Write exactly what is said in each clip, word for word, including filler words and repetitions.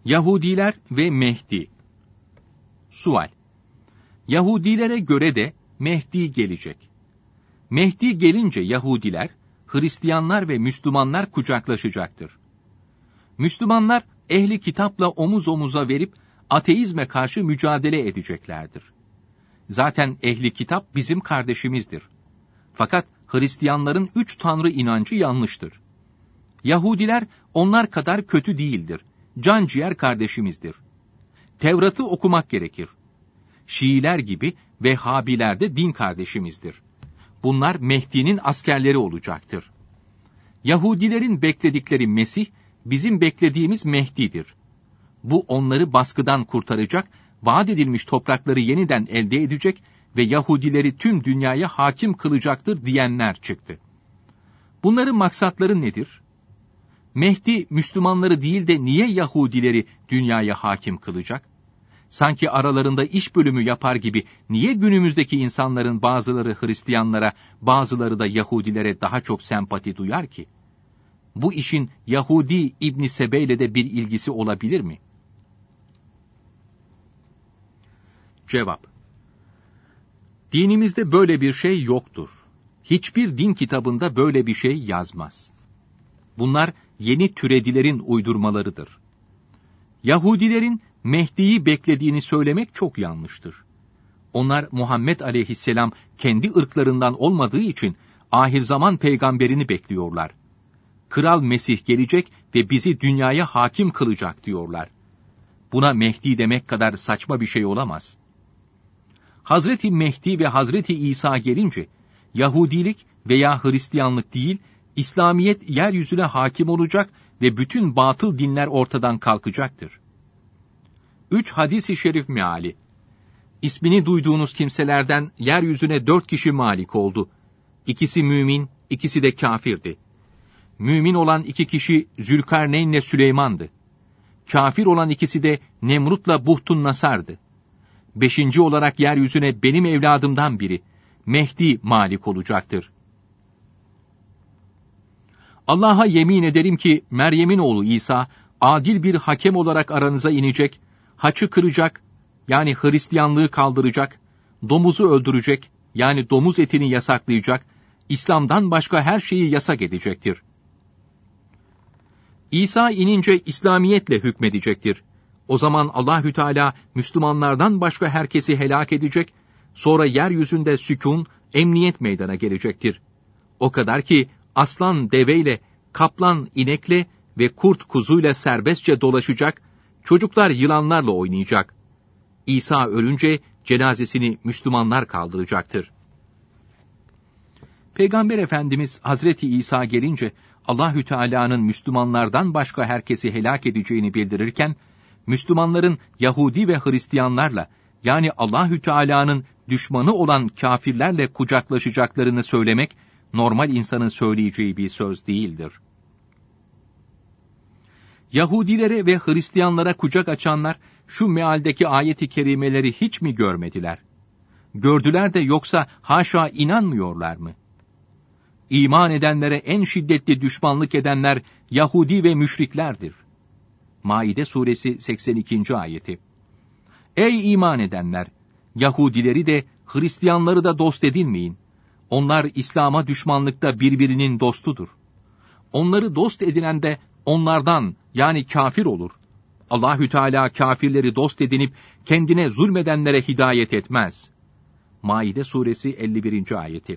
Yahudiler ve Mehdi. Sual: Yahudilere göre de Mehdi gelecek. Mehdi gelince Yahudiler, Hristiyanlar ve Müslümanlar kucaklaşacaktır. Müslümanlar ehli kitapla omuz omuza verip ateizme karşı mücadele edeceklerdir. Zaten ehli kitap bizim kardeşimizdir. Fakat Hristiyanların üç tanrı inancı yanlıştır. Yahudiler onlar kadar kötü değildir. Canciğer kardeşimizdir. Tevrat'ı okumak gerekir. Şiiler gibi Vehhabiler de din kardeşimizdir. Bunlar Mehdi'nin askerleri olacaktır. Yahudilerin bekledikleri Mesih, bizim beklediğimiz Mehdi'dir. Bu onları baskıdan kurtaracak, vaat edilmiş toprakları yeniden elde edecek ve Yahudileri tüm dünyaya hakim kılacaktır diyenler çıktı. Bunların maksatları nedir? Mehdi, Müslümanları değil de niye Yahudileri dünyaya hakim kılacak? Sanki aralarında iş bölümü yapar gibi niye günümüzdeki insanların bazıları Hristiyanlara, bazıları da Yahudilere daha çok sempati duyar ki? Bu işin Yahudi İbn Sebe ile de bir ilgisi olabilir mi? Cevap: Dinimizde böyle bir şey yoktur. Hiçbir din kitabında böyle bir şey yazmaz. Bunlar yeni türedilerin uydurmalarıdır. Yahudilerin Mehdi'yi beklediğini söylemek çok yanlıştır. Onlar Muhammed aleyhisselam kendi ırklarından olmadığı için ahir zaman peygamberini bekliyorlar. Kral Mesih gelecek ve bizi dünyaya hakim kılacak diyorlar. Buna Mehdi demek kadar saçma bir şey olamaz. Hazreti Mehdi ve Hazreti İsa gelince, Yahudilik veya Hristiyanlık değil, İslamiyet yeryüzüne hakim olacak ve bütün batıl dinler ortadan kalkacaktır. Üç hadis-i şerif meali. İsmini duyduğunuz kimselerden yeryüzüne dört kişi malik oldu. İkisi mümin, ikisi de kafirdi. Mümin olan iki kişi Zülkarneyn'le Süleyman'dı. Kafir olan ikisi de Nemrut'la Buhtun Nasar'dı. Beşinci olarak yeryüzüne benim evladımdan biri, Mehdi malik olacaktır. Allah'a yemin ederim ki Meryem'in oğlu İsa, adil bir hakem olarak aranıza inecek, haçı kıracak, yani Hristiyanlığı kaldıracak, domuzu öldürecek, yani domuz etini yasaklayacak, İslam'dan başka her şeyi yasak edecektir. İsa inince İslamiyetle hükmedecektir. O zaman Allahü Teala Müslümanlardan başka herkesi helak edecek, sonra yeryüzünde sükun, emniyet meydana gelecektir. O kadar ki aslan deveyle, kaplan inekle ve kurt kuzuyla serbestçe dolaşacak, çocuklar yılanlarla oynayacak. İsa ölünce cenazesini Müslümanlar kaldıracaktır. Peygamber Efendimiz Hazreti İsa gelince Allahü Teala'nın Müslümanlardan başka herkesi helak edeceğini bildirirken, Müslümanların Yahudi ve Hristiyanlarla, yani Allahü Teala'nın düşmanı olan kâfirlerle kucaklaşacaklarını söylemek, normal insanın söyleyeceği bir söz değildir. Yahudilere ve Hristiyanlara kucak açanlar, şu mealdeki ayet-i kerimeleri hiç mi görmediler? Gördüler de yoksa haşa inanmıyorlar mı? İman edenlere en şiddetli düşmanlık edenler Yahudi ve müşriklerdir. Maide suresi seksen ikinci ayeti. Ey iman edenler! Yahudileri de Hristiyanları da dost edinmeyin. Onlar İslam'a düşmanlıkta birbirinin dostudur. Onları dost edinen de onlardan, yani kafir olur. Allahü Teala kafirleri dost edinip kendine zulmedenlere hidayet etmez. Maide suresi elli birinci ayeti.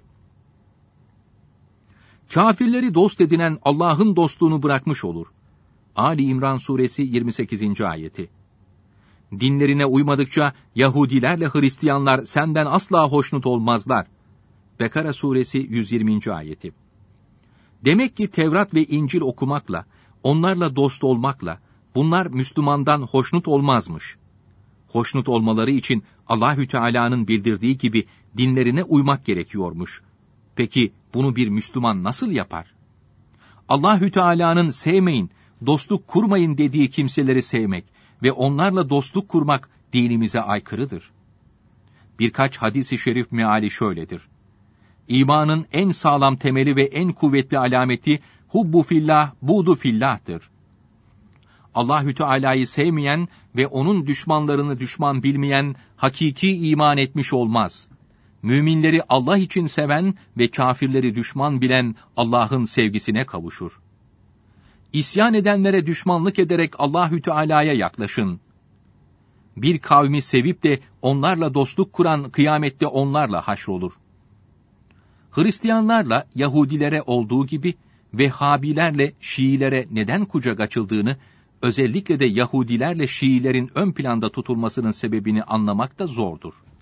Kafirleri dost edinen Allah'ın dostluğunu bırakmış olur. Ali İmran suresi yirmi sekizinci ayeti. Dinlerine uymadıkça Yahudilerle Hristiyanlar senden asla hoşnut olmazlar. Bekara suresi yüz yirminci ayeti. Demek ki Tevrat ve İncil okumakla, onlarla dost olmakla, bunlar Müslümandan hoşnut olmazmış. Hoşnut olmaları için Allahü Teala'nın bildirdiği gibi dinlerine uymak gerekiyormuş. Peki bunu bir Müslüman nasıl yapar? Allahü Teala'nın sevmeyin, dostluk kurmayın dediği kimseleri sevmek ve onlarla dostluk kurmak dinimize aykırıdır. Birkaç hadis-i şerif meali şöyledir. İmanın en sağlam temeli ve en kuvvetli alameti hubbu fillah, buğdu fillah'tır. Allahü Teala'yı sevmeyen ve onun düşmanlarını düşman bilmeyen hakiki iman etmiş olmaz. Müminleri Allah için seven ve kâfirleri düşman bilen Allah'ın sevgisine kavuşur. İsyan edenlere düşmanlık ederek Allahü Teala'ya yaklaşın. Bir kavmi sevip de onlarla dostluk kuran kıyamette onlarla haşrolur. Hristiyanlarla Yahudilere olduğu gibi Vehhabilerle Şiilere neden kucak açıldığını, özellikle de Yahudilerle Şiilerin ön planda tutulmasının sebebini anlamak da zordur.